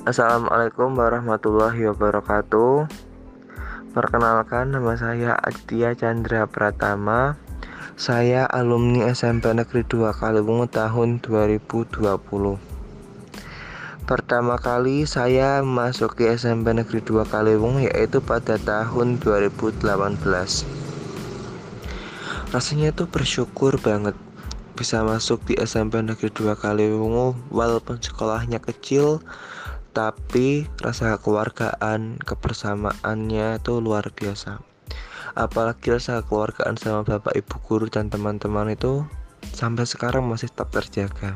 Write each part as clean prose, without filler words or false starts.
Assalamualaikum warahmatullahi wabarakatuh. Perkenalkan, nama saya Aditya Chandra Pratama. Saya alumni SMP Negeri 2 Kaliwungu tahun 2020. Pertama kali saya memasuki SMP Negeri 2 Kaliwungu yaitu pada tahun 2018. Rasanya tuh bersyukur banget bisa masuk di SMP Negeri 2 Kaliwungu. Walaupun sekolahnya kecil, tapi rasa kekeluargaan, kebersamaannya itu luar biasa. Apalagi rasa kekeluargaan sama bapak ibu guru dan teman-teman itu sampai sekarang masih tetap terjaga.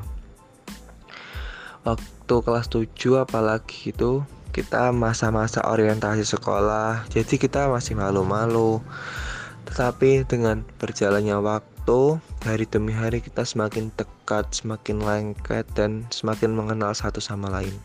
Waktu kelas 7 apalagi itu kita masa-masa orientasi sekolah, jadi kita masih malu-malu. Tetapi dengan berjalannya waktu, hari demi hari kita semakin dekat, semakin lengket, dan semakin mengenal satu sama lain.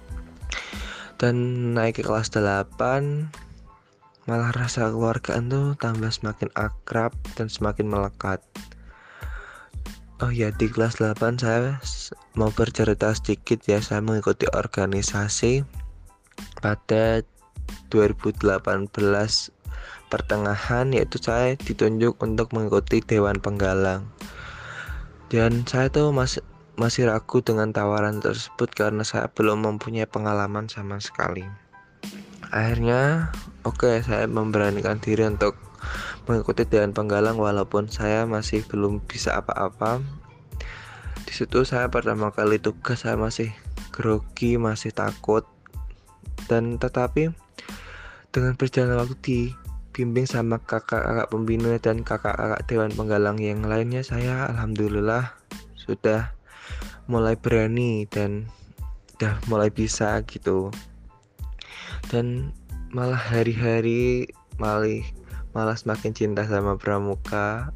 Dan naik ke kelas 8, malah rasa keluargaan tuh tambah semakin akrab dan semakin melekat. Oh ya, di kelas 8 saya mau bercerita sedikit ya. Saya mengikuti organisasi pada 2018 pertengahan, yaitu saya ditunjuk untuk mengikuti Dewan Penggalang. Dan saya tuh masih ragu dengan tawaran tersebut karena saya belum mempunyai pengalaman sama sekali. Akhirnya, saya memberanikan diri untuk mengikuti Dewan Penggalang walaupun saya masih belum bisa apa-apa. Di situ saya pertama kali tugas, saya masih grogi, masih takut. Dan tetapi dengan berjalan waktu dibimbing sama kakak-kakak pembina dan kakak-kakak Dewan Penggalang yang lainnya, saya alhamdulillah sudah mulai berani dan udah mulai bisa gitu. Dan malah hari-hari malah semakin cinta sama pramuka.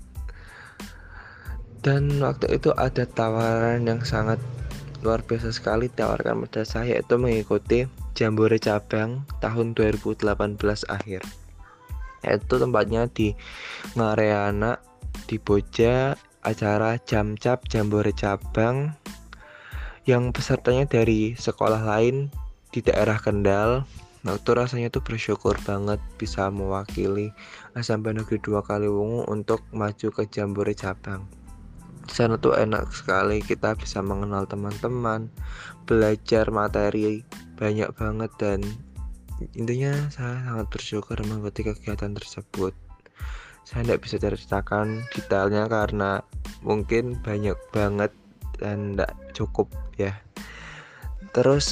Dan waktu itu ada tawaran yang sangat luar biasa sekali ditawarkan pada saya, yaitu mengikuti Jambore Cabang tahun 2018 akhir. Yaitu tempatnya di Ngareana di Boja, acara Jamcap Jambore Cabang yang pesertanya dari sekolah lain di daerah Kendal. Nah, itu rasanya tuh bersyukur banget bisa mewakili SMP Negeri 2 Kaliwungu untuk maju ke Jambore Cabang. Di sana tuh enak sekali, kita bisa mengenal teman-teman, belajar materi banyak banget, dan intinya saya sangat bersyukur mengikuti kegiatan tersebut. Saya tidak bisa ceritakan detailnya karena mungkin banyak banget dan tidak cukup ya. Terus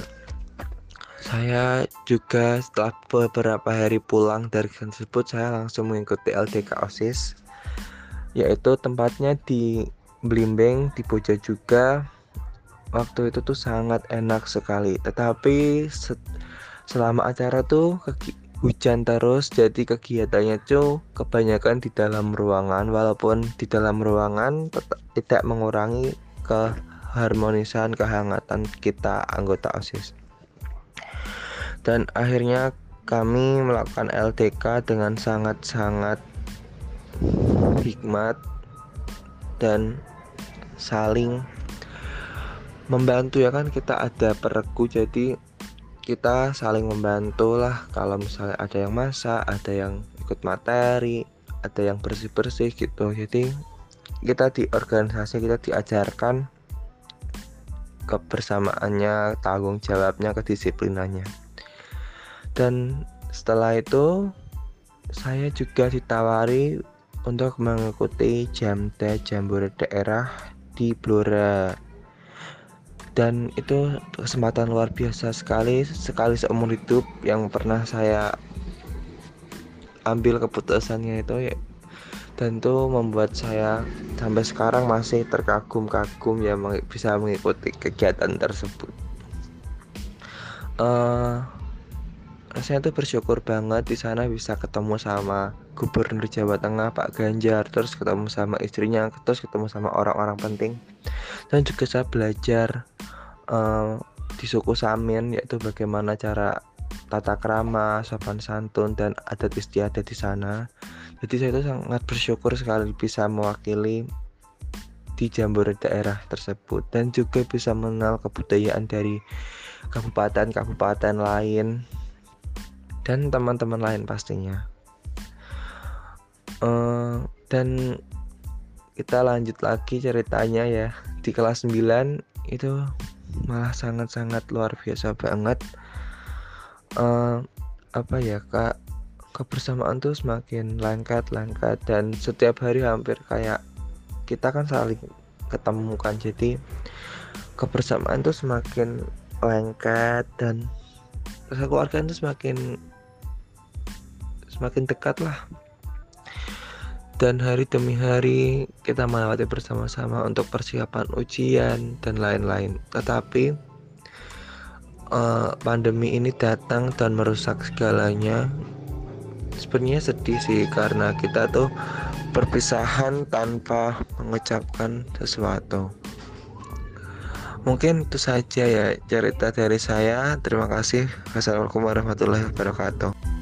saya juga setelah beberapa hari pulang dari tersebut, saya langsung mengikuti LDK OSIS, yaitu tempatnya di Blimbing di Boja juga. Waktu itu tuh sangat enak sekali, tetapi selama acara tuh hujan terus, jadi kegiatannya tuh kebanyakan di dalam ruangan. Walaupun di dalam ruangan tidak mengurangi keharmonisan, kehangatan kita anggota OSIS. Dan akhirnya kami melakukan LDK dengan sangat-sangat hikmat dan saling membantu ya kan, kita ada peregu, jadi kita saling membantu lah. Kalau misalnya ada yang masak, ada yang ikut materi, ada yang bersih-bersih gitu. Jadi kita di organisasi kita diajarkan kebersamaannya, tanggung jawabnya, kedisiplinannya. Dan setelah itu saya juga ditawari untuk mengikuti Jamda Jambore daerah di Blora. Dan itu kesempatan luar biasa sekali seumur hidup yang pernah saya ambil keputusannya itu ya. Dan itu membuat saya sampai sekarang masih terkagum-kagum ya bisa mengikuti kegiatan tersebut. Rasanya tuh bersyukur banget di sana bisa ketemu sama Gubernur Jawa Tengah Pak Ganjar, terus ketemu sama istrinya, terus ketemu sama orang-orang penting. Dan juga saya belajar di suku Samin, yaitu bagaimana cara tata krama, sopan santun, dan adat istiadat di sana. Jadi saya itu sangat bersyukur sekali bisa mewakili di Jambore daerah tersebut, dan juga bisa mengenal kebudayaan dari kabupaten-kabupaten lain dan teman-teman lain pastinya. Dan kita lanjut lagi ceritanya ya. Di kelas 9 itu malah sangat-sangat luar biasa banget. Apa ya Kak, kebersamaan tuh semakin lengket dan setiap hari hampir kayak kita kan saling ketemu kan, jadi kebersamaan tuh semakin lengket dan keluarga itu semakin dekat lah. Dan hari demi hari kita melewati bersama-sama untuk persiapan ujian dan lain-lain. Tetapi pandemi ini datang dan merusak segalanya. Sebenarnya sedih sih, karena kita tuh perpisahan tanpa mengucapkan sesuatu. Mungkin itu saja ya cerita dari saya. Terima kasih. Wassalamualaikum warahmatullahi wabarakatuh.